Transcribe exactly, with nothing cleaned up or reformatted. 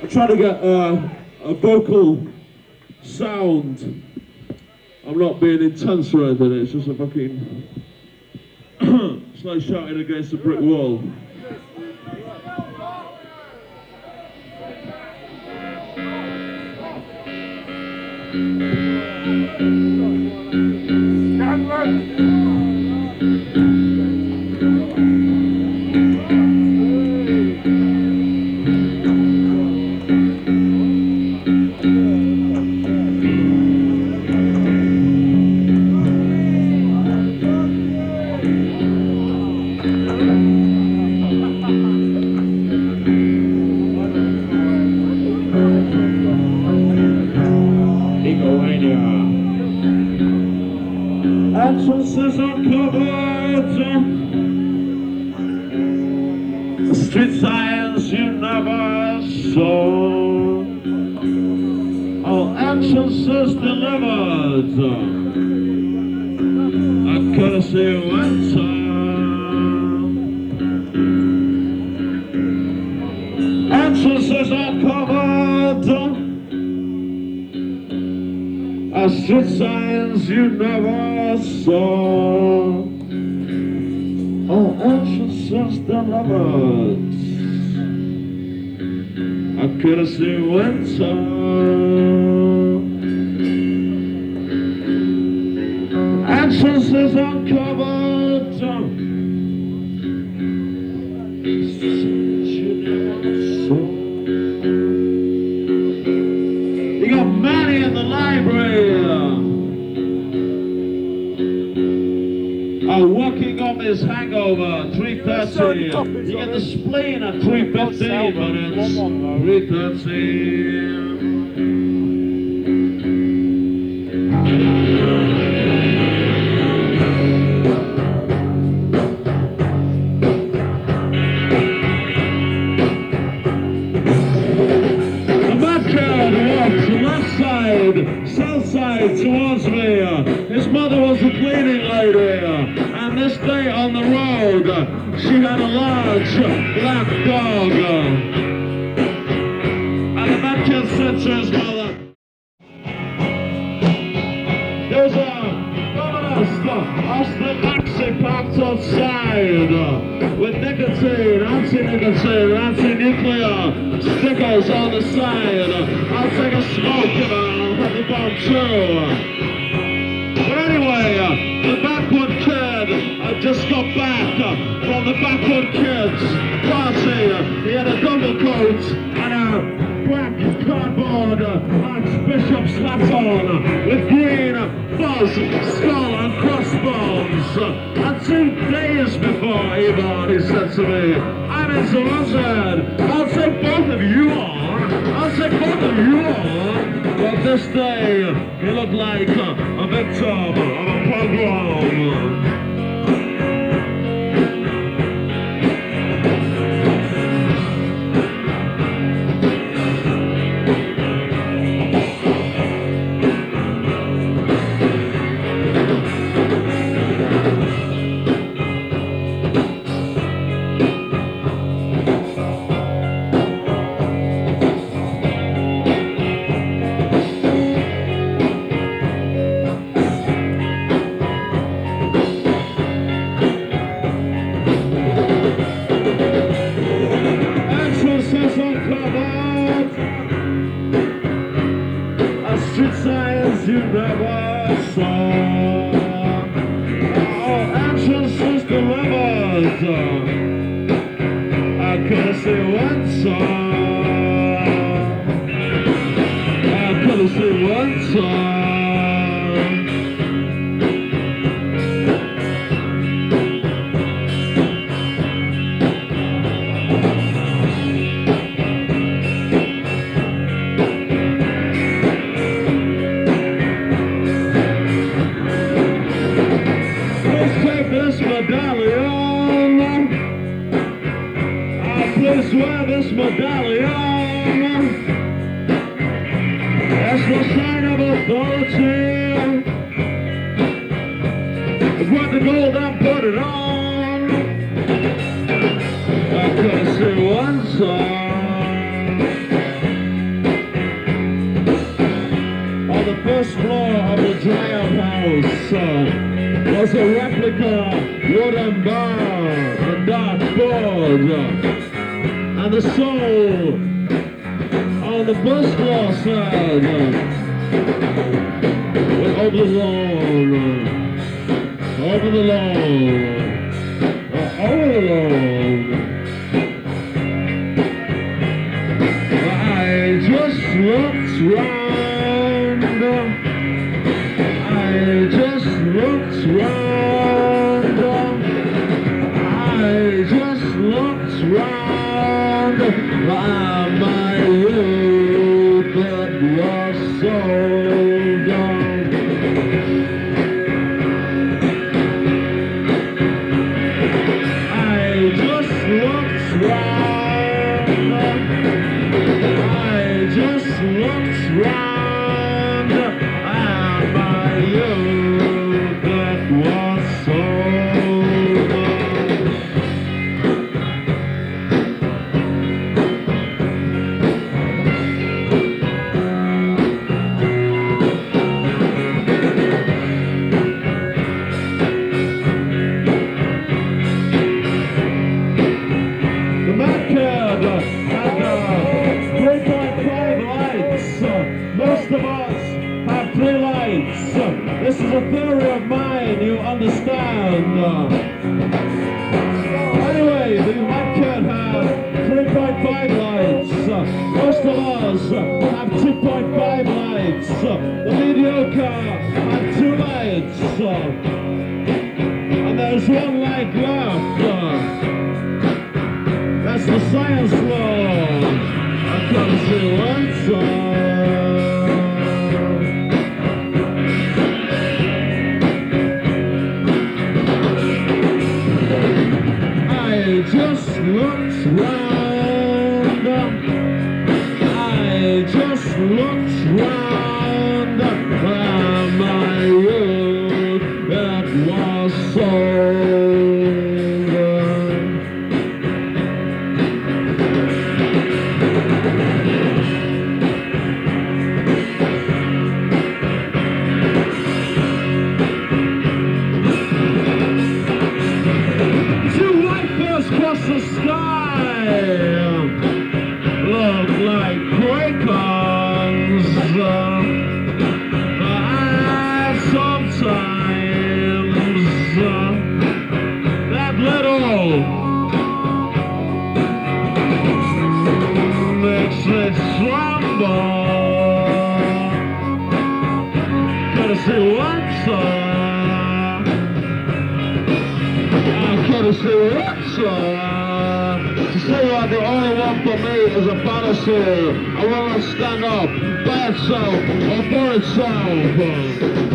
trying to get uh, a vocal sound. I'm not being intense or anything, it's just a fucking... it's like shouting against a brick wall. Entrances uncovered, street signs you never saw, all entrances delivered, a courtesy winter. Entrances uncovered, as street signs you never saw, all entrances delivered, a courtesy winter. Entrances uncovered, you never saw. You got Manny in the library. Uh, working on this hangover, three thirty. You get the spleen at three fifteen, but it's three thirty. South side towards me. Uh, his mother was a cleaning lady, uh, and this day on the road, uh, she had a large uh, black dog. Uh, and the man kid said to his mother, there's a communist uh, Austin taxi parked outside uh, with nicotine, anti-nicotine, anti-nuclear stickers on the side. Uh, I'll take a smoke, you know. About true. But anyway, uh, the Backward Kid uh, just got back uh, from the Backward Kids party. Uh, he had a double coat and a black cardboard uh, Archbishop's hat on uh, with green uh, fuzz, skull and crossbones. Uh, and two days before Yvonne, he said to me, I'm in Somerset. I'll take both of you on. I'll take both of you on. But this day, he looked like uh, a victim of a pogrom. You never saw, all entrances delivered, I could see one song, I could see one song. Please wear this medallion. That's the sign of authority. Grab the gold and put it on. I could see one song. There's a replica wooden bar, a dartboard, and a soul on the bus floor side. We're over the lawn, over the lawn, over the lawn. I just looked round, I just looked round, I just looked round at my youth that was so young. I just looked round, I just looked round at my youth that was so young. The Macad had three point five lights. Most of us have three lights. This is a theory of mine, you understand. Anyway, the Macad had three point five lights. Most of us have two point five lights. The mediocre had two lights. And there's one light left. That's the science law. I can't see what's on. I just looked round, I just looked round at my youth that was so good. Two white birds across the sky look like crayons. And sometimes uh, that little makes me tremble. Gotta see what's up. I gotta see what's up. To say that the only one for me is a battlefield. I wanna stand up by itself or for itself.